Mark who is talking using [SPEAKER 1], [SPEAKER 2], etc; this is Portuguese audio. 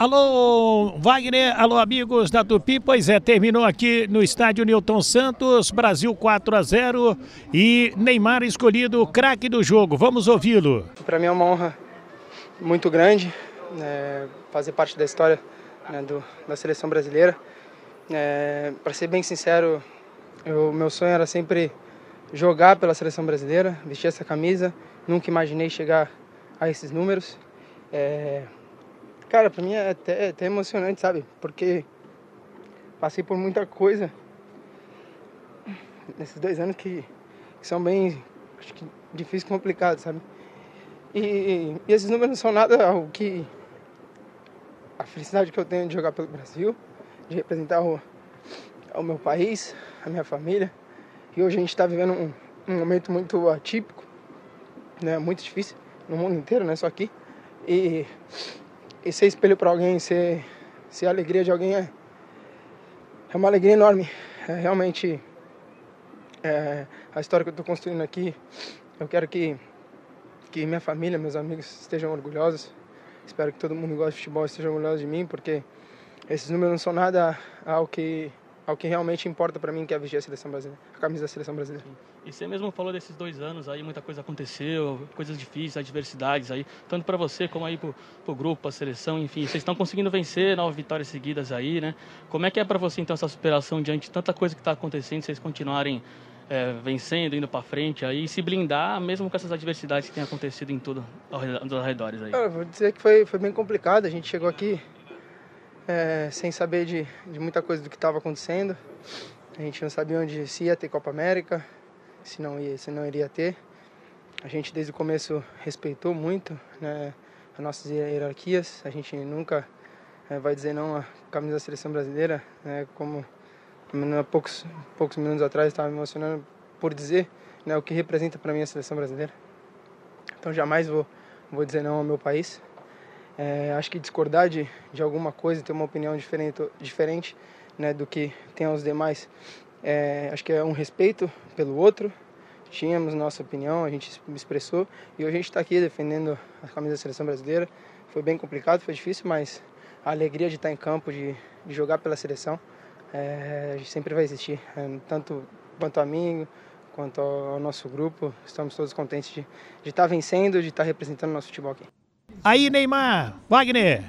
[SPEAKER 1] Alô, Wagner, alô, amigos da Tupi. Pois é, terminou aqui no estádio Newton Santos, Brasil 4-0 e Neymar escolhido craque do jogo. Vamos ouvi-lo.
[SPEAKER 2] Para mim é uma honra muito grande fazer parte da história da seleção brasileira. Para ser bem sincero, meu sonho era sempre jogar pela seleção brasileira, vestir essa camisa. Nunca imaginei chegar a esses números. Cara, pra mim é até emocionante, sabe? Porque passei por muita coisa nesses 2 anos que são bem, acho que difíceis e complicados, sabe? E esses números não são nada ao que a felicidade que eu tenho de jogar pelo Brasil, de representar o meu país, a minha família. E hoje a gente está vivendo um momento muito atípico, né? Muito difícil no mundo inteiro, não é só aqui. E ser espelho para alguém, ser a alegria de alguém é uma alegria enorme. Realmente, a história que eu estou construindo aqui, eu quero que minha família, meus amigos estejam orgulhosos. Espero que todo mundo que gosta de futebol esteja orgulhoso de mim, porque esses números não são nada ao que realmente importa para mim, que é vestir a seleção brasileira, a camisa da seleção brasileira.
[SPEAKER 3] E você mesmo falou desses 2 anos aí, muita coisa aconteceu, coisas difíceis, adversidades aí, tanto para você como aí pro grupo, a seleção, enfim, vocês estão conseguindo vencer 9 vitórias seguidas aí, né? Como é que é para você então essa superação diante de tanta coisa que está acontecendo, vocês continuarem vencendo, indo para frente aí, e se blindar mesmo com essas adversidades que têm acontecido em tudo aos arredores aí?
[SPEAKER 2] Cara, vou dizer que foi bem complicado. A gente chegou aqui sem saber de muita coisa do que estava acontecendo. A gente não sabia onde se ia ter Copa América, se não iria ter. A gente desde o começo respeitou muito, né, as nossas hierarquias. A gente nunca vai dizer não à camisa da seleção brasileira, né, como há poucos minutos atrás estava me emocionando por dizer, né, o que representa para mim a seleção brasileira. Então jamais vou dizer não ao meu país. Acho que discordar de alguma coisa, ter uma opinião diferente, né, do que tem aos demais, acho que é um respeito pelo outro. Tínhamos nossa opinião, a gente expressou, e hoje a gente está aqui defendendo a camisa da seleção brasileira. Foi bem complicado, foi difícil, mas a alegria de estar em campo, de jogar pela seleção, a gente sempre vai existir, tanto quanto a mim, quanto ao nosso grupo. Estamos todos contentes de estar vencendo, de estar representando o nosso futebol aqui.
[SPEAKER 1] Aí, Neymar, Wagner.